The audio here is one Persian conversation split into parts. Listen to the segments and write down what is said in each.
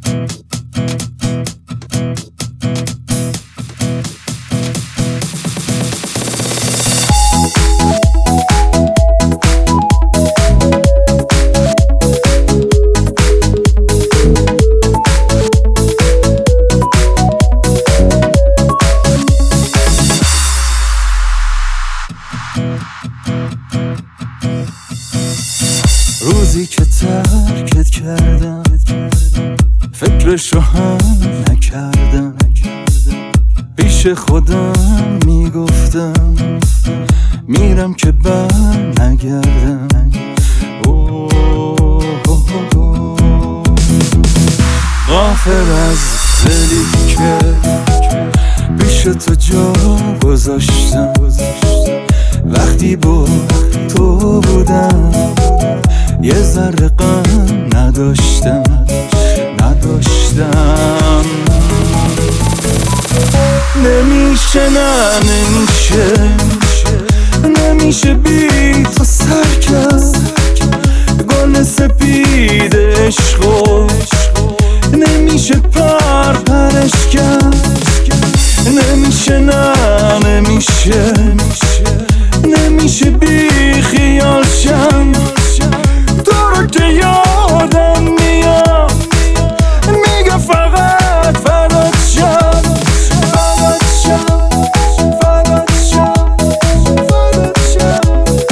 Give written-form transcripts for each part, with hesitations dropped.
روزی که ترکت کردم فکرشو هم نکردم، پیش خودم میگفتم میرم که بر نگردم. غافل از دلی که پیش تو جا گذاشتم، وقتی با تو بودم یه ذره غم نداشتم. نمیشه بی تو سر کرد گل سپید عشقو، نمیشه پرش کرد، نمیشه بی خیال شم. تو رو که یادم میاد میگه فقط فدات شم، فدات شم، فدات شم، فدات شم.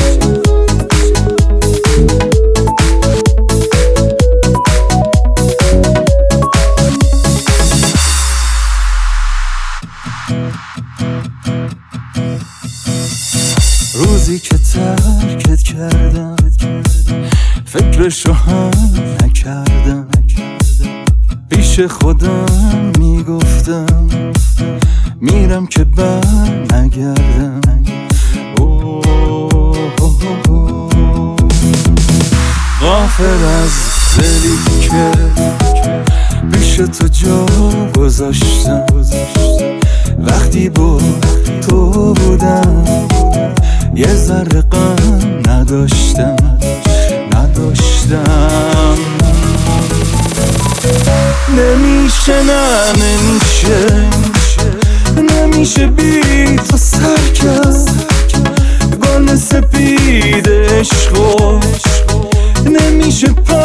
روزی که ترکت کردم فکرشو هم نکردم، پیش خودم میگفتم میرم که بر نگردم. غافل از دلی که پیش تو جا گذاشتم، وقتی با تو بودم یه ذره غم نداشتم. نمیشه بی تو سر کرد گل سپید عشقو، نمیشه